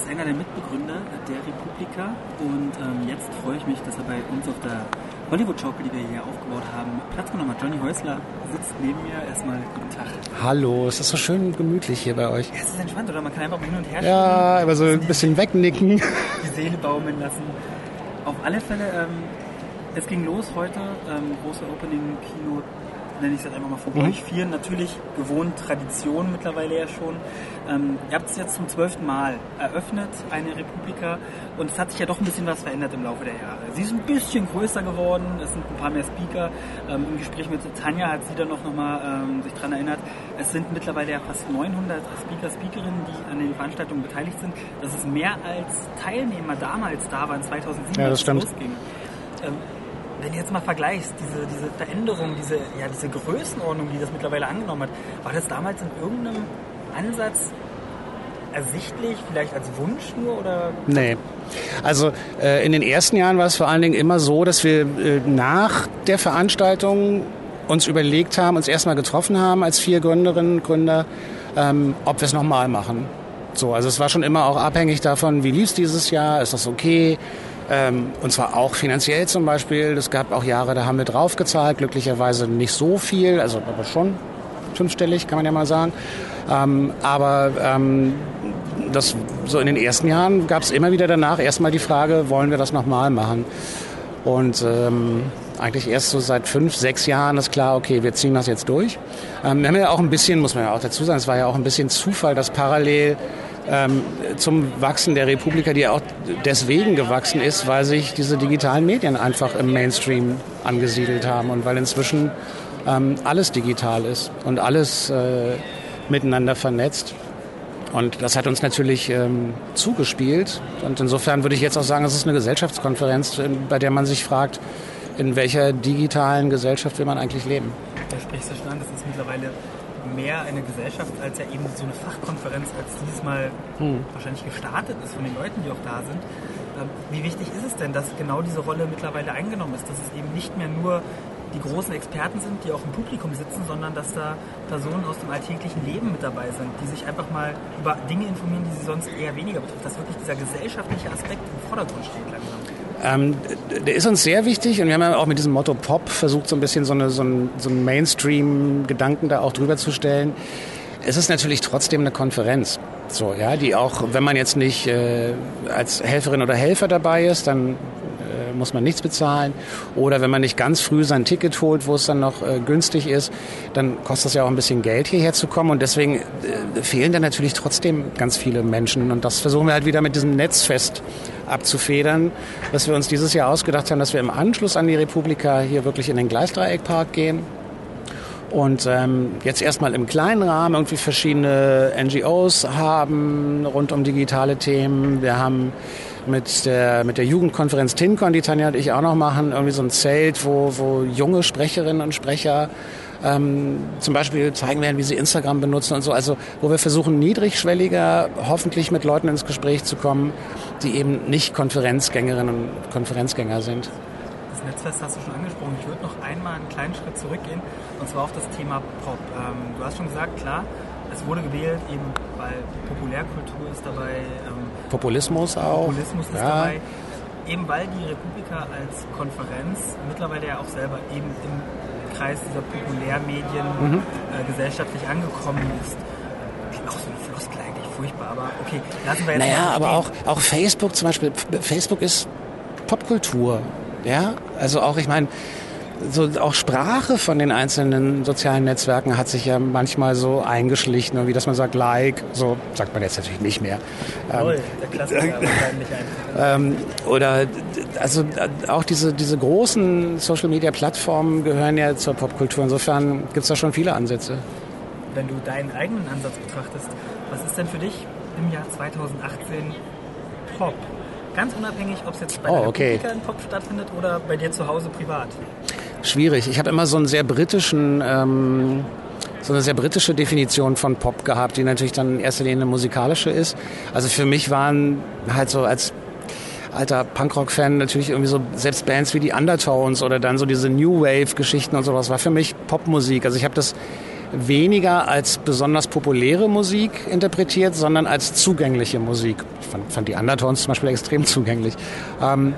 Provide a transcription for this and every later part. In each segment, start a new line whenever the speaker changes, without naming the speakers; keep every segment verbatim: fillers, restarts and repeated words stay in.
einer der Mitbegründer der Republika und ähm, jetzt freue ich mich, dass er bei uns auf der Hollywood-Schaukel, die wir hier aufgebaut haben, Platz genommen hat. Johnny Häusler sitzt neben mir. Erstmal guten Tag.
Hallo, es ist so schön gemütlich hier bei euch.
Ja, es ist entspannt, oder? Man kann einfach mal hin und her
Ja, aber so ein bisschen wegnicken.
Die Seele baumeln lassen. Auf alle Fälle, ähm, es ging los heute, ähm, große Opening-Keynote, nenne ich es jetzt einfach mal von mhm. euch vier. Natürlich gewohnt, Tradition mittlerweile ja schon. Ähm, ihr habt es jetzt zum zwölften Mal eröffnet, eine Republika, und es hat sich ja doch ein bisschen was verändert im Laufe der Jahre. Sie ist ein bisschen größer geworden, es sind ein paar mehr Speaker. Ähm, Im Gespräch mit Tanja hat sie dann noch, noch mal ähm, sich daran erinnert, es sind mittlerweile ja fast neunhundert Speaker, Speakerinnen, die an den Veranstaltungen beteiligt sind. Das ist mehr als Teilnehmer damals da waren, zweitausendsieben,
ja, das
als es losging. Ähm, Wenn du jetzt mal vergleichst, diese, diese Veränderung, diese, ja, diese Größenordnung, die das mittlerweile angenommen hat, war das damals in irgendeinem Ansatz ersichtlich, vielleicht als Wunsch nur? Oder?
Nee. Also äh, in den ersten Jahren war es vor allen Dingen immer so, dass wir äh, nach der Veranstaltung uns überlegt haben, uns erstmal getroffen haben als vier Gründerinnen und Gründer, ähm, ob wir es nochmal machen. So, also es war schon immer auch abhängig davon, wie lief es dieses Jahr, ist das okay? Ähm, und zwar auch finanziell zum Beispiel. Es gab auch Jahre, da haben wir draufgezahlt, glücklicherweise nicht so viel, also aber schon fünfstellig, kann man ja mal sagen. Ähm, aber ähm, das, so in den ersten Jahren gab es immer wieder danach erstmal die Frage, wollen wir das nochmal machen? Und ähm, eigentlich erst so seit fünf, sechs Jahren ist klar, okay, wir ziehen das jetzt durch. Ähm, wir haben ja auch ein bisschen, muss man ja auch dazu sagen, es war ja auch ein bisschen Zufall, dass parallel ähm, zum Wachsen der Republika, die auch deswegen gewachsen ist, weil sich diese digitalen Medien einfach im Mainstream angesiedelt haben und weil inzwischen ähm, alles digital ist und alles äh, miteinander vernetzt. Und das hat uns natürlich ähm, zugespielt. Und insofern würde ich jetzt auch sagen, es ist eine Gesellschaftskonferenz, bei der man sich fragt, in welcher digitalen Gesellschaft will man eigentlich leben.
Da sprichst du schon an, das ist mittlerweile mehr eine Gesellschaft als ja eben so eine Fachkonferenz, als dieses Mal hm. wahrscheinlich gestartet ist von den Leuten, die auch da sind. Ähm, wie wichtig ist es denn, dass genau diese Rolle mittlerweile eingenommen ist, dass es eben nicht mehr nur die großen Experten sind, die auch im Publikum sitzen, sondern dass da Personen aus dem alltäglichen Leben mit dabei sind, die sich einfach mal über Dinge informieren, die sie sonst eher weniger betrifft, dass wirklich dieser gesellschaftliche Aspekt im Vordergrund steht langsam.
Ähm, der ist uns sehr wichtig und wir haben ja auch mit diesem Motto Pop versucht, so ein bisschen so, eine, so einen, so einen Mainstream-Gedanken da auch drüber zu stellen. Es ist natürlich trotzdem eine Konferenz, so, ja, die auch, wenn man jetzt nicht äh, als Helferin oder Helfer dabei ist, dann äh, muss man nichts bezahlen. Oder wenn man nicht ganz früh sein Ticket holt, wo es dann noch äh, günstig ist, dann kostet es ja auch ein bisschen Geld, hierher zu kommen. Und deswegen äh, fehlen dann natürlich trotzdem ganz viele Menschen. Und das versuchen wir halt wieder mit diesem Netzfest abzufedern, dass wir uns dieses Jahr ausgedacht haben, dass wir im Anschluss an die Republika hier wirklich in den Gleisdreieckpark gehen und ähm, jetzt erstmal im kleinen Rahmen irgendwie verschiedene N G Os haben rund um digitale Themen. Wir haben mit der mit der Jugendkonferenz TinCon, die Tanja und ich auch noch machen, irgendwie so ein Zelt, wo, wo junge Sprecherinnen und Sprecher ähm, zum Beispiel zeigen werden, wie sie Instagram benutzen und so. Also wo wir versuchen, niedrigschwelliger hoffentlich mit Leuten ins Gespräch zu kommen, die eben nicht Konferenzgängerinnen und Konferenzgänger sind.
Das Netzfest hast du schon angesprochen. Ich würde noch einmal einen kleinen Schritt zurückgehen, und zwar auf das Thema Pop. Ähm, du hast schon gesagt, klar, es wurde gewählt, eben weil Populärkultur ist dabei. Ähm,
Populismus auch.
Populismus ist
ja.
dabei. Eben weil die Republika als Konferenz mittlerweile ja auch selber eben im Kreis dieser Populärmedien mhm. äh, gesellschaftlich angekommen ist. Auch so eine Floskel eigentlich furchtbar, aber okay, lassen wir jetzt
naja,
mal
aber auch, auch Facebook zum Beispiel. Facebook ist Popkultur. Ja, also auch, ich meine, so auch Sprache von den einzelnen sozialen Netzwerken hat sich ja manchmal so eingeschlichen, wie dass man sagt, like, so sagt man jetzt natürlich nicht mehr.
Toll, ähm, der Klassiker äh, wahrscheinlich
ähm, Oder also auch diese, diese großen Social-Media-Plattformen gehören ja zur Popkultur. Insofern gibt es da schon viele Ansätze.
Wenn du deinen eigenen Ansatz betrachtest, was ist denn für dich im Jahr zweitausendachtzehn Pop? Ganz unabhängig, ob es jetzt bei der
oh, okay.
Republika in Pop stattfindet oder bei dir zu Hause privat.
Schwierig. Ich habe immer so einen sehr britischen, ähm, so eine sehr britische Definition von Pop gehabt, die natürlich dann in erster Linie eine musikalische ist. Also für mich waren halt so als alter Punkrock-Fan natürlich irgendwie so selbst Bands wie die Undertones oder dann so diese New Wave-Geschichten und sowas war für mich Popmusik. Also ich habe das weniger als besonders populäre Musik interpretiert, sondern als zugängliche Musik. Ich fand, fand die Undertones zum Beispiel extrem zugänglich. Ähm,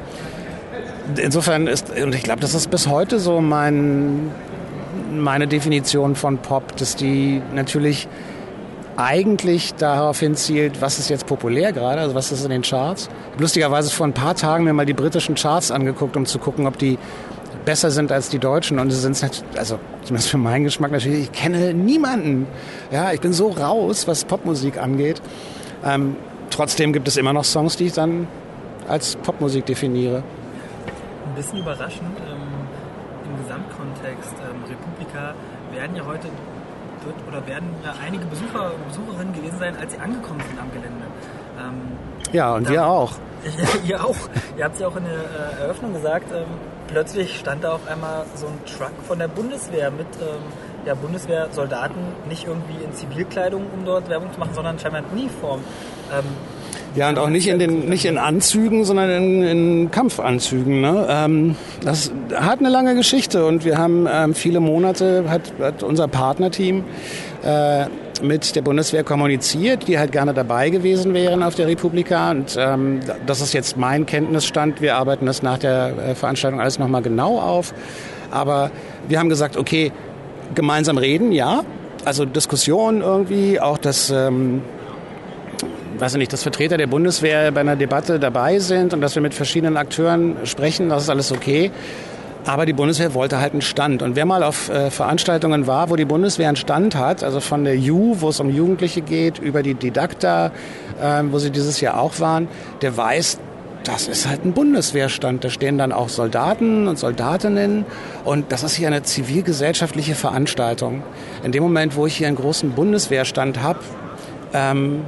insofern ist, und ich glaube, das ist bis heute so mein, meine Definition von Pop, dass die natürlich eigentlich darauf hinzielt, was ist jetzt populär gerade, also was ist in den Charts. Ich habe lustigerweise vor ein paar Tagen mir mal die britischen Charts angeguckt, um zu gucken, ob die besser sind als die deutschen. Und sie sind es, also zumindest für meinen Geschmack natürlich, ich kenne niemanden. Ja, ich bin so raus, was Popmusik angeht. Ähm, trotzdem gibt es immer noch Songs, die ich dann als Popmusik definiere.
Ein bisschen überraschend ähm, im Gesamtkontext. Ähm, Republika werden ja heute wird oder werden ja einige Besucher und Besucherinnen gewesen sein, als sie angekommen sind am Gelände. Ähm,
ja, und wir auch.
Ihr auch. Ihr habt es ja auch in der äh, Eröffnung gesagt, ähm, plötzlich stand da auf einmal so ein Truck von der Bundeswehr mit ähm, ja, Bundeswehrsoldaten, nicht irgendwie in Zivilkleidung, um dort Werbung zu machen, sondern scheinbar in Uniform. Ähm,
Ja, und auch nicht in den nicht in Anzügen, sondern in, in Kampfanzügen. Ne? Ähm, das hat eine lange Geschichte und wir haben ähm, viele Monate, hat, hat unser Partnerteam äh, mit der Bundeswehr kommuniziert, die halt gerne dabei gewesen wären auf der Republika. Und ähm, das ist jetzt mein Kenntnisstand. Wir arbeiten das nach der äh, Veranstaltung alles nochmal genau auf. Aber wir haben gesagt, okay, gemeinsam reden, ja. Also Diskussion irgendwie, auch das... Ähm, weiß ich nicht, dass Vertreter der Bundeswehr bei einer Debatte dabei sind und dass wir mit verschiedenen Akteuren sprechen, das ist alles okay. Aber die Bundeswehr wollte halt einen Stand. Und wer mal auf äh, Veranstaltungen war, wo die Bundeswehr einen Stand hat, also von der Ju, wo es um Jugendliche geht, über die Didakta, äh, wo sie dieses Jahr auch waren, der weiß, das ist halt ein Bundeswehrstand. Da stehen dann auch Soldaten und Soldatinnen. Und das ist hier eine zivilgesellschaftliche Veranstaltung. In dem Moment, wo ich hier einen großen Bundeswehrstand habe, ähm,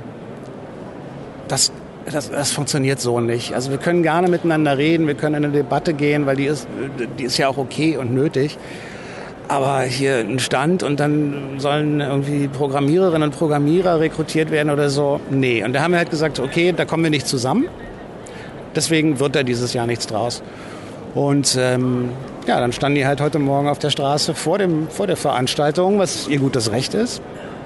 Das, das, das funktioniert so nicht. Also wir können gerne miteinander reden, wir können in eine Debatte gehen, weil die ist, die ist ja auch okay und nötig. Aber hier ein Stand und dann sollen irgendwie Programmiererinnen und Programmierer rekrutiert werden oder so, nee. Und da haben wir halt gesagt, okay, da kommen wir nicht zusammen. Deswegen wird da dieses Jahr nichts draus. Und ähm, ja, dann standen die halt heute Morgen auf der Straße vor, dem, vor der Veranstaltung, was ihr gutes Recht ist.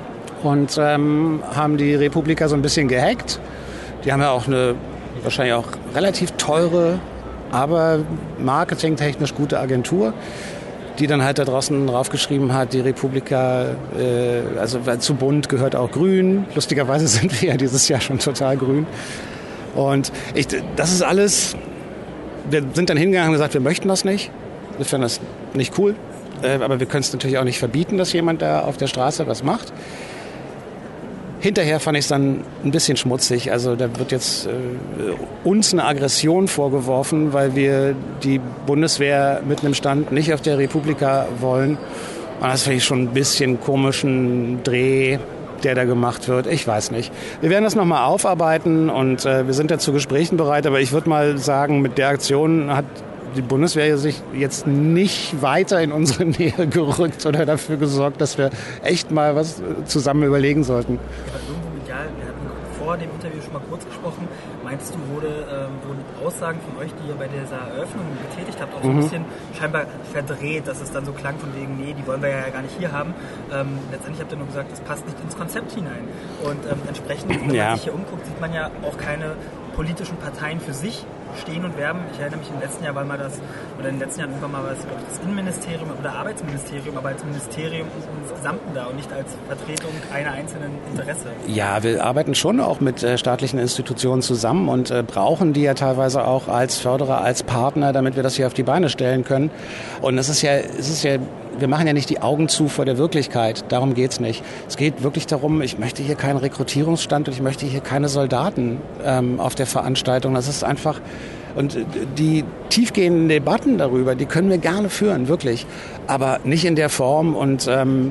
Und ähm, haben die Republika so ein bisschen gehackt. Die haben ja auch eine wahrscheinlich auch relativ teure, aber marketingtechnisch gute Agentur, die dann halt da draußen draufgeschrieben hat, die Republika, äh, also zu Bund gehört auch Grün. Lustigerweise sind wir ja dieses Jahr schon total grün. Und ich, das ist alles, wir sind dann hingegangen und gesagt, wir möchten das nicht. Wir finden das nicht cool. Äh, aber wir können es natürlich auch nicht verbieten, dass jemand da auf der Straße was macht. Hinterher fand ich es dann ein bisschen schmutzig. Also da wird jetzt äh, uns eine Aggression vorgeworfen, weil wir die Bundeswehr mit einem Stand nicht auf der Republika wollen. Und das finde ich schon ein bisschen komischen Dreh, der da gemacht wird. Ich weiß nicht. Wir werden das nochmal aufarbeiten und äh, wir sind ja zu Gesprächen bereit. Aber ich würde mal sagen, mit der Aktion hat die Bundeswehr sich jetzt nicht weiter in unsere Nähe gerückt oder dafür gesorgt, dass wir echt mal was zusammen überlegen sollten.
Aber irgendwo medial, wir hatten vor dem Interview schon mal kurz gesprochen, meinst du, wurde, ähm, wurden Aussagen von euch, die ihr bei dieser Eröffnung getätigt habt, auch so ein
Mhm.
bisschen scheinbar verdreht, dass es dann so klang von wegen, nee, die wollen wir ja gar nicht hier haben. Ähm, letztendlich habt ihr nur gesagt, das passt nicht ins Konzept hinein. Und ähm, entsprechend, wenn
Ja.
man sich hier umguckt, sieht man ja auch keine politischen Parteien für sich stehen und werben. Ich erinnere mich, im letzten Jahr war mal das, oder in den letzten Jahren irgendwann mal war es, glaube ich, das Innenministerium oder Arbeitsministerium, aber als Ministerium insgesamt da und nicht als Vertretung einer einzelnen Interesse.
Ja, wir arbeiten schon auch mit äh, staatlichen Institutionen zusammen und äh, brauchen die ja teilweise auch als Förderer, als Partner, damit wir das hier auf die Beine stellen können. Und es ist ja, es ist ja, wir machen ja nicht die Augen zu vor der Wirklichkeit. Darum geht's nicht. Es geht wirklich darum, ich möchte hier keinen Rekrutierungsstand und ich möchte hier keine Soldaten ähm, auf der Veranstaltung. Das ist einfach, und die tiefgehenden Debatten darüber, die können wir gerne führen, wirklich. Aber nicht in der Form und ähm,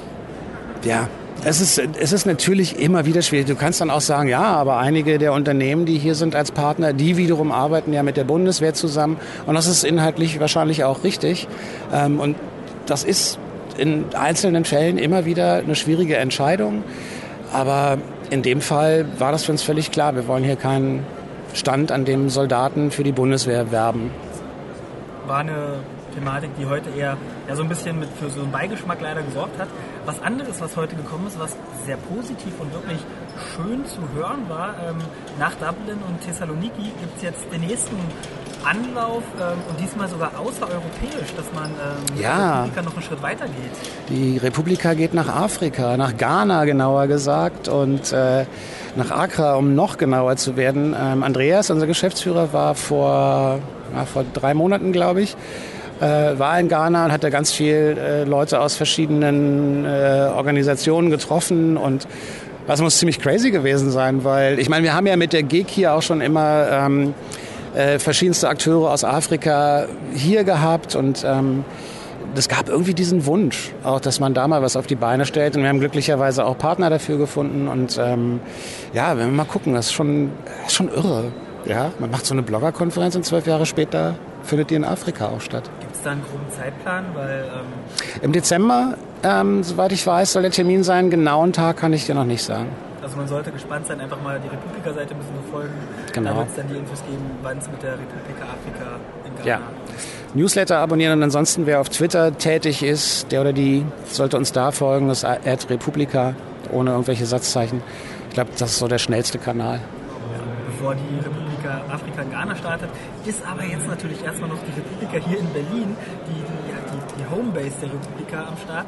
ja, es ist, es ist natürlich immer wieder schwierig. Du kannst dann auch sagen, ja, aber einige der Unternehmen, die hier sind als Partner, die wiederum arbeiten ja mit der Bundeswehr zusammen. Und das ist inhaltlich wahrscheinlich auch richtig. Ähm, und das ist in einzelnen Fällen immer wieder eine schwierige Entscheidung. Aber in dem Fall war das für uns völlig klar. Wir wollen hier keinen Stand, an dem Soldaten für die Bundeswehr werben.
War eine Thematik, die heute eher ja, so ein bisschen mit für so einen Beigeschmack leider gesorgt hat. Was anderes, was heute gekommen ist, was sehr positiv und wirklich schön zu hören war, ähm, nach Dublin und Thessaloniki gibt es jetzt den nächsten Anlauf ähm, und diesmal sogar außereuropäisch, dass man ähm,
ja.
der Republika noch einen Schritt weiter geht.
Die Republika geht nach Afrika, nach Ghana genauer gesagt und äh, nach Accra, um noch genauer zu werden. Ähm, Andreas, unser Geschäftsführer, war vor, ja, vor drei Monaten, glaube ich, äh, war in Ghana und hat da ganz viel äh, Leute aus verschiedenen äh, Organisationen getroffen und das muss ziemlich crazy gewesen sein, weil ich meine, wir haben ja mit der G I G hier auch schon immer ähm, äh, verschiedenste Akteure aus Afrika hier gehabt und ähm, es gab irgendwie diesen Wunsch, auch, dass man da mal was auf die Beine stellt und wir haben glücklicherweise auch Partner dafür gefunden und ähm, ja, wenn wir mal gucken, das ist schon, das ist schon irre. Ja, man macht so eine Bloggerkonferenz und zwölf Jahre später findet die in Afrika auch statt.
Gibt es da einen groben Zeitplan? Weil, ähm
Im Dezember, ähm, soweit ich weiß, soll der Termin sein. Genauen Tag kann ich dir noch nicht sagen.
Also man sollte gespannt sein, einfach mal die Republika-Seite ein bisschen verfolgen.
Genau.
Da wird es dann die Infos geben, wann es mit der Republika Afrika in Ghana
ja. Newsletter abonnieren und ansonsten, wer auf Twitter tätig ist, der oder die, sollte uns da folgen. Das ist at Republika, ohne irgendwelche Satzzeichen. Ich glaube, das ist so der schnellste Kanal.
Bevor die Republika Afrika in Ghana startet, ist aber jetzt natürlich erstmal noch die Republika hier in Berlin, die, die, die, die Homebase der Republika am Start.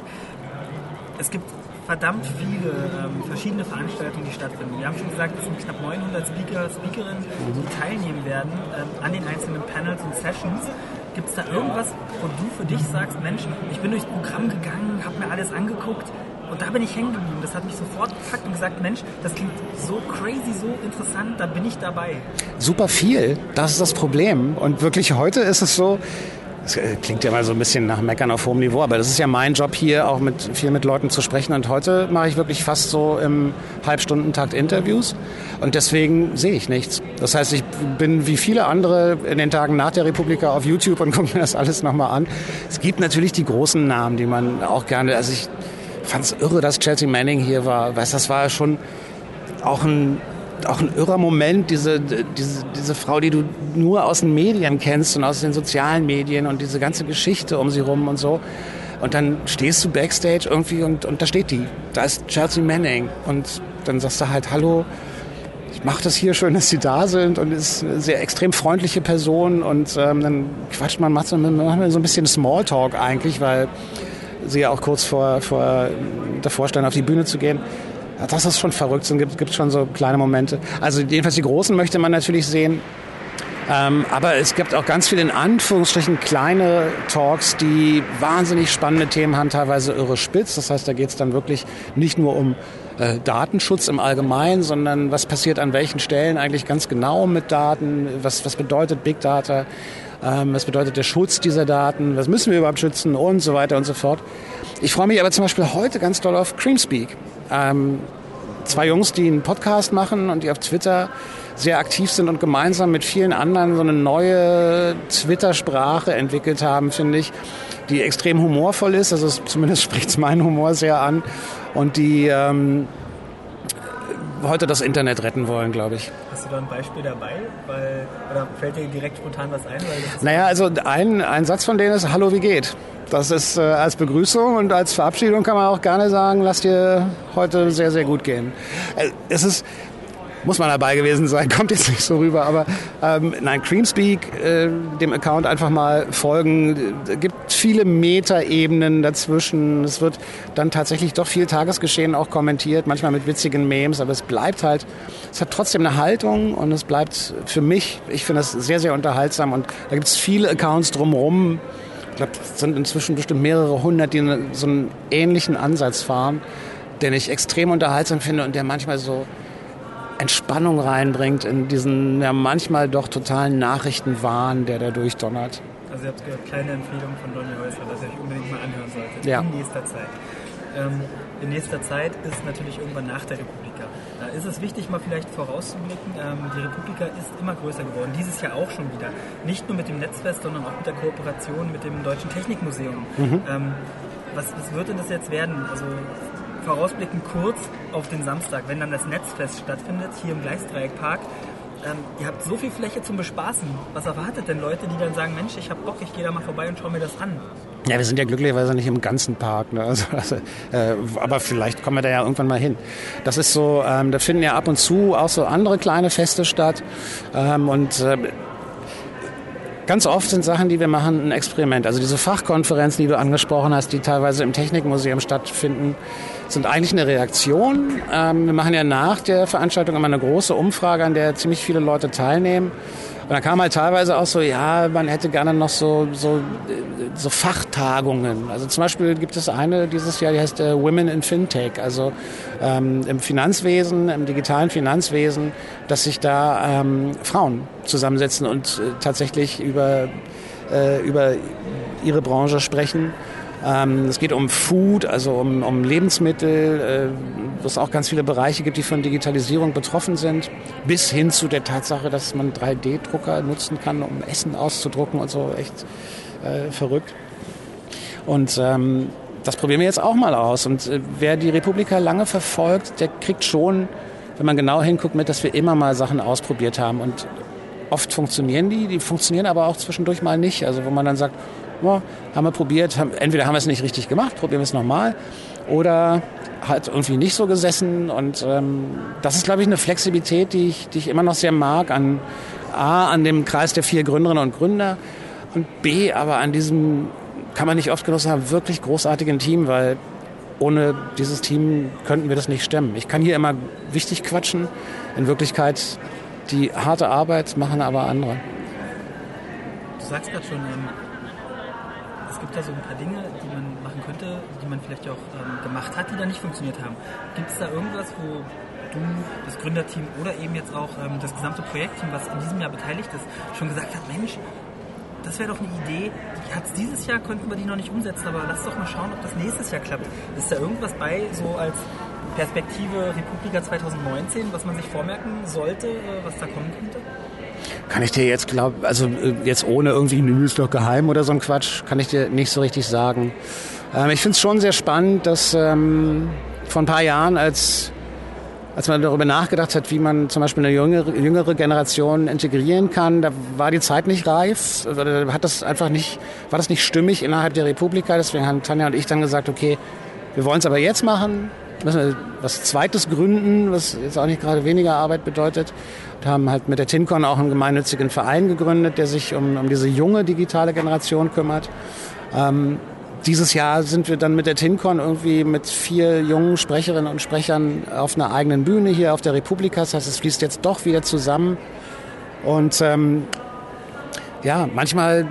Es gibt verdammt viele ähm, verschiedene Veranstaltungen, die stattfinden. Wir haben schon gesagt, es sind knapp neunhundert Speaker, Speakerinnen, die teilnehmen werden ähm, an den einzelnen Panels und Sessions. Gibt es da irgendwas, wo du für dich sagst, Mensch, ich bin durchs Programm gegangen, habe mir alles angeguckt, und da bin ich hängen geblieben. Das hat mich sofort gepackt und gesagt, Mensch, das klingt so crazy, so interessant, da bin ich dabei.
Super viel, das ist das Problem. Und wirklich heute ist es so, es klingt ja mal so ein bisschen nach Meckern auf hohem Niveau, aber das ist ja mein Job hier, auch mit viel mit Leuten zu sprechen. Und heute mache ich wirklich fast so im Halbstundentakt Interviews und deswegen sehe ich nichts. Das heißt, ich bin wie viele andere in den Tagen nach der Republika auf YouTube und gucke mir das alles nochmal an. Es gibt natürlich die großen Namen, die man auch gerne, also ich fand es irre, dass Chelsea Manning hier war. Weißt, das war schon auch ein, auch ein irrer Moment, diese, diese, diese Frau, die du nur aus den Medien kennst und aus den sozialen Medien und diese ganze Geschichte um sie rum und so. Und dann stehst du Backstage irgendwie und, und da steht die. Da ist Chelsea Manning. Und dann sagst du halt, hallo, ich mache das hier, schön, dass sie da sind und ist eine sehr extrem freundliche Person. Und ähm, dann quatscht man, macht so, macht man so ein bisschen Smalltalk eigentlich, weil sie ja auch kurz vor, vor davor standen, auf die Bühne zu gehen. Das ist schon verrückt. Es gibt, gibt schon so kleine Momente. Also jedenfalls die Großen möchte man natürlich sehen. Ähm, aber es gibt auch ganz viele in Anführungsstrichen kleine Talks, die wahnsinnig spannende Themen haben, teilweise irre spitz. Das heißt, da geht es dann wirklich nicht nur um äh, Datenschutz im Allgemeinen, sondern was passiert an welchen Stellen eigentlich ganz genau mit Daten, was, was bedeutet Big Data, ähm, was bedeutet der Schutz dieser Daten, was müssen wir überhaupt schützen und so weiter und so fort. Ich freue mich aber zum Beispiel heute ganz doll auf Creamspeak. Ähm, zwei Jungs, die einen Podcast machen und die auf Twitter sehr aktiv sind und gemeinsam mit vielen anderen so eine neue Twitter-Sprache entwickelt haben, finde ich, die extrem humorvoll ist. Also es, zumindest spricht es meinen Humor sehr an und die ähm, heute das Internet retten wollen, glaube ich.
Hast du da ein Beispiel dabei? Weil, oder fällt dir direkt spontan was ein? Weil das
naja, also ein, ein Satz von denen ist, hallo, wie geht? Das ist äh, als Begrüßung und als Verabschiedung kann man auch gerne sagen, lass dir heute sehr, sehr gut gehen. Äh, es ist, muss man dabei gewesen sein, kommt jetzt nicht so rüber, aber ähm, nein, Creamspeak, äh, dem Account einfach mal folgen. Es gibt viele Metaebenen dazwischen. Es wird dann tatsächlich doch viel Tagesgeschehen auch kommentiert, manchmal mit witzigen Memes, aber es bleibt halt, es hat trotzdem eine Haltung und es bleibt für mich, ich finde das sehr, sehr unterhaltsam und da gibt es viele Accounts drumherum. Ich glaube, es sind inzwischen bestimmt mehrere hundert, die so einen ähnlichen Ansatz fahren, den ich extrem unterhaltsam finde und der manchmal so Entspannung reinbringt in diesen ja manchmal doch totalen Nachrichtenwahn, der da durchdonnert.
Also ihr habt gehört, kleine Empfehlung von Donny Häusler, dass ihr euch unbedingt mal anhören solltet.
Ja.
In nächster Zeit. Ähm, in nächster Zeit ist natürlich irgendwann nach der Republika. Da ist es wichtig, mal vielleicht vorauszublicken, ähm, die Republika ist immer größer geworden, dieses Jahr auch schon wieder. Nicht nur mit dem Netzfest, sondern auch mit der Kooperation mit dem Deutschen Technikmuseum. Mhm. Ähm, was, was wird denn das jetzt werden? Also vorausblicken kurz auf den Samstag, wenn dann das Netzfest stattfindet, hier im Gleisdreieckpark. ähm, ihr habt so viel Fläche zum Bespaßen. Was erwartet denn Leute, die dann sagen, Mensch, ich hab Bock, ich gehe da mal vorbei und schaue mir das an?
Ja, wir sind ja glücklicherweise nicht im ganzen Park, ne? also, also, äh, aber vielleicht kommen wir da ja irgendwann mal hin. Das ist so, ähm, da finden ja ab und zu auch so andere kleine Feste statt ähm, und äh, ganz oft sind Sachen, die wir machen, ein Experiment. Also diese Fachkonferenzen, die du angesprochen hast, die teilweise im Technikmuseum stattfinden, sind eigentlich eine Reaktion. Ähm, wir machen ja nach der Veranstaltung immer eine große Umfrage, an der ziemlich viele Leute teilnehmen. Und da kam halt teilweise auch so, ja, man hätte gerne noch so, so, so Fachtagungen. Also zum Beispiel gibt es eine dieses Jahr, die heißt äh, Women in Fintech. Also ähm, im Finanzwesen, im digitalen Finanzwesen, dass sich da ähm, Frauen zusammensetzen und äh, tatsächlich über, äh, über ihre Branche sprechen. Ähm, es geht um Food, also um, um Lebensmittel, äh, wo es auch ganz viele Bereiche gibt, die von Digitalisierung betroffen sind, bis hin zu der Tatsache, dass man drei D Drucker nutzen kann, um Essen auszudrucken und so, echt äh, verrückt. Und ähm, das probieren wir jetzt auch mal aus. Und äh, wer die Republika lange verfolgt, der kriegt schon, wenn man genau hinguckt, mit, dass wir immer mal Sachen ausprobiert haben. Und oft funktionieren die, die funktionieren aber auch zwischendurch mal nicht. Also wo man dann sagt, ja, haben wir probiert, haben, entweder haben wir es nicht richtig gemacht, probieren wir es nochmal, oder hat irgendwie nicht so gesessen. Und ähm, das ist, glaube ich, eine Flexibilität, die ich, die ich immer noch sehr mag, an A, an dem Kreis der vier Gründerinnen und Gründer und B, aber an diesem, kann man nicht oft genug sagen, wirklich großartigen Team, weil ohne dieses Team könnten wir das nicht stemmen. Ich kann hier immer wichtig quatschen, in Wirklichkeit die harte Arbeit machen aber andere.
Du sagst gerade schon, ähm es gibt da so ein paar Dinge, die man machen könnte, die man vielleicht auch ähm, gemacht hat, die da nicht funktioniert haben. Gibt es da irgendwas, wo du, das Gründerteam oder eben jetzt auch ähm, das gesamte Projektteam, was in diesem Jahr beteiligt ist, schon gesagt hat, Mensch, das wäre doch eine Idee, die hat es dieses Jahr, könnten wir die noch nicht umsetzen, aber lass doch mal schauen, ob das nächstes Jahr klappt. Ist da irgendwas bei, so als Perspektive Republika zwanzig neunzehn, was man sich vormerken sollte, was da kommen könnte?
Kann ich dir jetzt glauben, also jetzt ohne irgendwie, nö, ist doch geheim oder so ein Quatsch, kann ich dir nicht so richtig sagen. Ähm, ich finde es schon sehr spannend, dass ähm, vor ein paar Jahren, als, als man darüber nachgedacht hat, wie man zum Beispiel eine jüngere, jüngere Generation integrieren kann, da war die Zeit nicht reif, da hat das einfach nicht, war das nicht stimmig innerhalb der Republika. Deswegen haben Tanja und ich dann gesagt, okay, wir wollen es aber jetzt machen, müssen wir was Zweites gründen, was jetzt auch nicht gerade weniger Arbeit bedeutet. Wir haben halt mit der TinCon auch einen gemeinnützigen Verein gegründet, der sich um, um diese junge digitale Generation kümmert. Ähm, dieses Jahr sind wir dann mit der TinCon irgendwie mit vier jungen Sprecherinnen und Sprechern auf einer eigenen Bühne hier auf der Republika. Das heißt, es fließt jetzt doch wieder zusammen. Und ähm, ja, manchmal,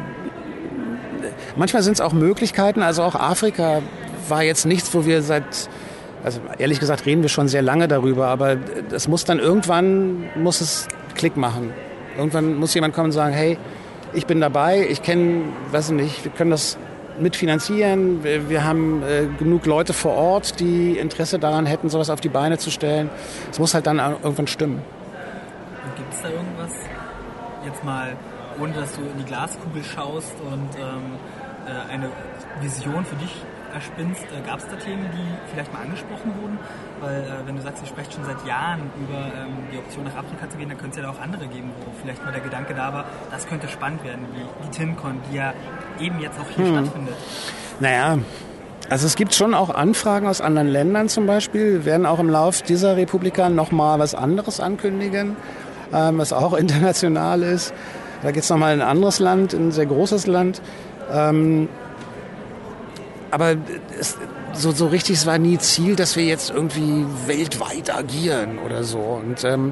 manchmal sind es auch Möglichkeiten. Also auch Afrika war jetzt nichts, wo wir seit... Also ehrlich gesagt reden wir schon sehr lange darüber, aber es muss dann irgendwann, muss es Klick machen. Irgendwann muss jemand kommen und sagen, hey, ich bin dabei, ich kenne, weiß ich nicht, wir können das mitfinanzieren, wir, wir haben äh, genug Leute vor Ort, die Interesse daran hätten, sowas auf die Beine zu stellen. Es muss halt dann irgendwann stimmen.
Und gibt es da irgendwas, jetzt mal, ohne dass du in die Glaskugel schaust und ähm, äh, eine Vision für dich erspinnst, äh, gab es da Themen, die vielleicht mal angesprochen wurden? Weil äh, wenn du sagst, ihr sprecht schon seit Jahren über ähm, die Option nach Afrika zu gehen, dann könnte es ja da auch andere geben, wo vielleicht mal der Gedanke da war, das könnte spannend werden, wie die TinCon, die ja eben jetzt auch hier hm. stattfindet.
Naja, also es gibt schon auch Anfragen aus anderen Ländern zum Beispiel. Wir werden auch im Lauf dieser Republika nochmal was anderes ankündigen, ähm, was auch international ist. Da geht es nochmal in ein anderes Land, in ein sehr großes Land. Ähm, Aber es, so, so richtig, es war nie Ziel, dass wir jetzt irgendwie weltweit agieren oder so. Und ähm,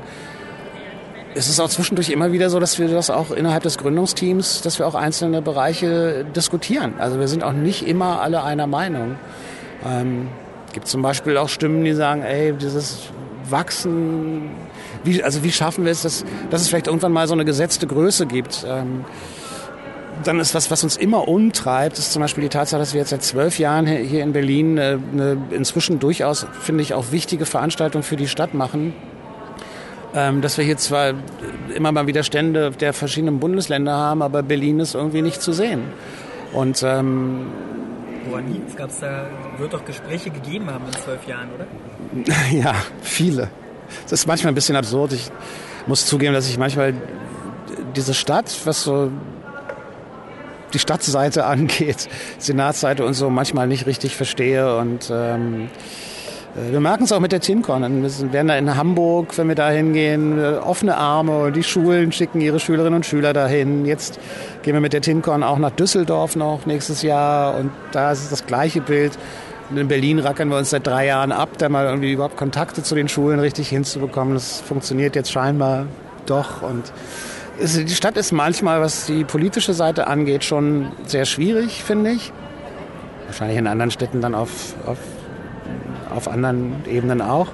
es ist auch zwischendurch immer wieder so, dass wir das auch innerhalb des Gründungsteams, dass wir auch einzelne Bereiche diskutieren. Also wir sind auch nicht immer alle einer Meinung. Ähm, gibt zum Beispiel auch Stimmen, die sagen, ey, dieses Wachsen, wie, also wie schaffen wir es, dass, dass es vielleicht irgendwann mal so eine gesetzte Größe gibt. Ähm, Dann ist was, was uns immer umtreibt, ist zum Beispiel die Tatsache, dass wir jetzt seit zwölf Jahren hier in Berlin eine inzwischen durchaus, finde ich, auch wichtige Veranstaltung für die Stadt machen. Dass wir hier zwar immer mal wieder Stände der verschiedenen Bundesländer haben, aber Berlin ist irgendwie nicht zu sehen. Und ähm,
woran liegt's? Gab's da, wird doch Gespräche gegeben haben in zwölf Jahren, oder?
Ja, viele. Das ist manchmal ein bisschen absurd. Ich muss zugeben, dass ich manchmal diese Stadt, was so die Stadtseite angeht, Senatsseite und so, manchmal nicht richtig verstehe. Und ähm, wir merken es auch mit der TinCon. Wir werden da in Hamburg, wenn wir da hingehen, offene Arme. Die Schulen schicken ihre Schülerinnen und Schüler dahin. Jetzt gehen wir mit der TinCon auch nach Düsseldorf noch nächstes Jahr. Und da ist es das gleiche Bild. In Berlin rackern wir uns seit drei Jahren ab, da mal irgendwie überhaupt Kontakte zu den Schulen richtig hinzubekommen. Das funktioniert jetzt scheinbar doch. Und die Stadt ist manchmal, was die politische Seite angeht, schon sehr schwierig, finde ich. Wahrscheinlich in anderen Städten dann auf, auf, auf anderen Ebenen auch.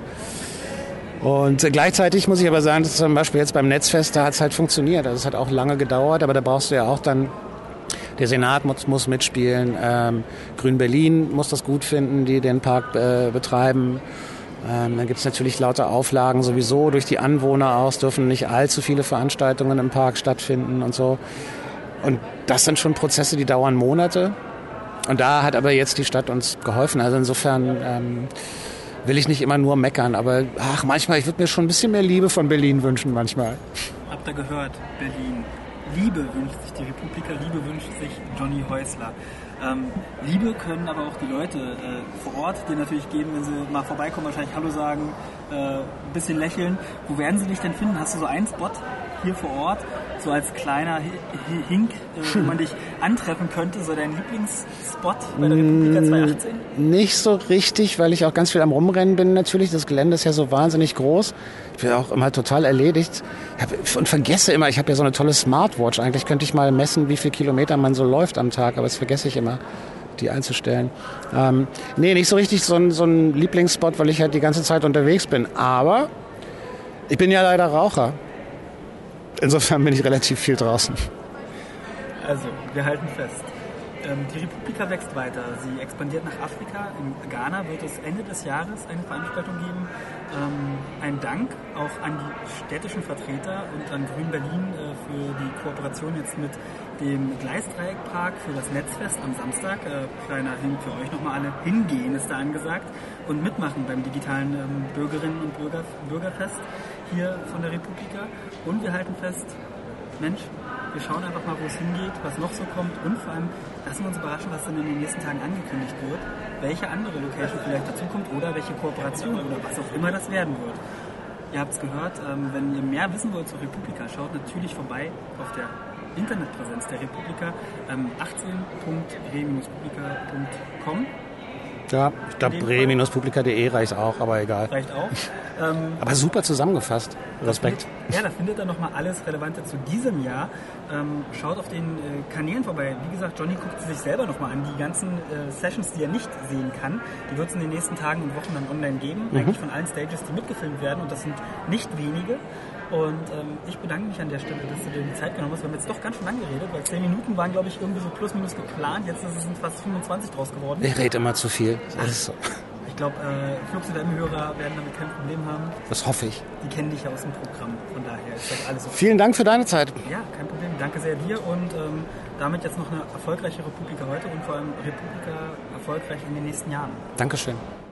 Und gleichzeitig muss ich aber sagen, dass zum Beispiel jetzt beim Netzfest, da hat es halt funktioniert. Also es hat auch lange gedauert, aber da brauchst du ja auch dann, der Senat muss, muss mitspielen, ähm, Grün Berlin muss das gut finden, die den Park äh, betreiben. Ähm, dann gibt es natürlich lauter Auflagen sowieso durch die Anwohner aus, dürfen nicht allzu viele Veranstaltungen im Park stattfinden und so. Und das sind schon Prozesse, die dauern Monate. Und da hat aber jetzt die Stadt uns geholfen. Also insofern ähm, will ich nicht immer nur meckern, aber ach, manchmal, ich würde mir schon ein bisschen mehr Liebe von Berlin wünschen manchmal.
Habt ihr gehört, Berlin? Liebe wünscht sich die Republika, Liebe wünscht sich Johnny Häusler. Ähm, Liebe können aber auch die Leute äh, vor Ort dir natürlich geben, wenn sie mal vorbeikommen, wahrscheinlich Hallo sagen, äh, ein bisschen lächeln. Wo werden sie dich denn finden? Hast du so einen Spot hier vor Ort, so als kleiner Hink, äh, wo man dich antreffen könnte, so dein Lieblingsspot bei der Republika zwanzig achtzehn?
Nicht so richtig, weil ich auch ganz viel am Rumrennen bin natürlich. Das Gelände ist ja so wahnsinnig groß. Ich bin auch immer total erledigt. Und vergesse immer, ich habe ja so eine tolle Smartwatch. Eigentlich könnte ich mal messen, wie viele Kilometer man so läuft am Tag, aber das vergesse ich immer, die einzustellen. Ähm, nee, nicht so richtig so ein, so ein Lieblingsspot, weil ich halt die ganze Zeit unterwegs bin. Aber ich bin ja leider Raucher. Insofern bin ich relativ viel draußen.
Also, wir halten fest. Ähm, die Republika wächst weiter. Sie expandiert nach Afrika. In Ghana wird es Ende des Jahres eine Veranstaltung geben. Ähm, ein Dank auch an die städtischen Vertreter und an Grün Berlin äh, für die Kooperation jetzt mit dem Gleisdreieckpark für das Netzfest am Samstag. Äh, kleiner Hin für euch nochmal alle. Hingehen ist da angesagt und mitmachen beim digitalen ähm, Bürgerinnen- und Bürger, Bürgerfest hier von der Republika. Und wir halten fest, Mensch, wir schauen einfach mal, wo es hingeht, was noch so kommt und vor allem lassen wir uns überraschen, was dann in den nächsten Tagen angekündigt wird, welche andere Location vielleicht dazukommt oder welche Kooperation oder was auch immer das werden wird. Ihr habt es gehört, ähm, wenn ihr mehr wissen wollt zur Republika, schaut natürlich vorbei auf der Internetpräsenz der Republika, ähm, achtzehn punkt re publika punkt com.
Ja, ich glaube, re publika punkt de reicht auch, aber egal.
Reicht auch. Ähm,
aber super zusammengefasst. Respekt.
Findet, ja, da findet ihr nochmal alles Relevante zu diesem Jahr. Ähm, schaut auf den äh, Kanälen vorbei. Wie gesagt, Johnny guckt sich selber nochmal an. Die ganzen äh, Sessions, die er nicht sehen kann, die wird es in den nächsten Tagen und Wochen dann online geben. Mhm. Eigentlich von allen Stages, die mitgefilmt werden. Und das sind nicht wenige. Und ähm, ich bedanke mich an der Stelle, dass du dir die Zeit genommen hast. Wir haben jetzt doch ganz schön lang geredet, weil zehn Minuten waren, glaube ich, irgendwie so plus minus geplant. Jetzt sind fast fünfundzwanzig draus geworden.
Ich rede immer zu viel. Das ist so.
Ich glaube, äh, Flux oder M-Hörer werden damit kein Problem haben.
Das hoffe ich.
Die kennen dich ja aus dem Programm. Von daher ist das alles okay.
Vielen Dank für deine Zeit.
Ja, kein Problem. Danke sehr dir und ähm, damit jetzt noch eine erfolgreiche Republika heute und vor allem Republika erfolgreich in den nächsten Jahren.
Dankeschön.